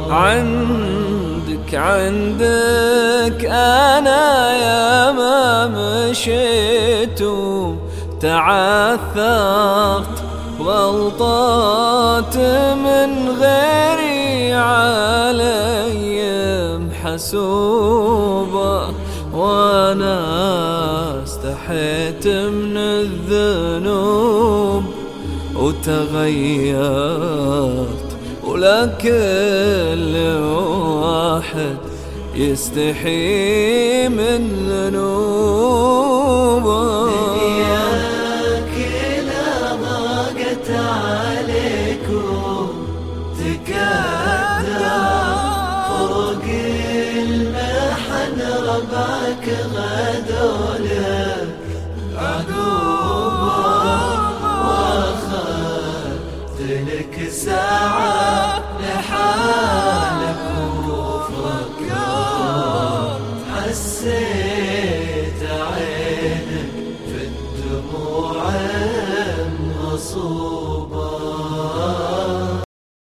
عندك أنا يا ما مشيت وتعثرت، غلطات من غيري علي محسوبة، وانا استحيت من الذنوب وتغيرت، ولا كل واحد يستحي من ذنوبه. دنياك لا ضاقت عليك وتكدر، فوق المحن ربعك غدولك عقوبة، واخذت لك ساعة لحالك وفكرت، حسيت عينك في الدموع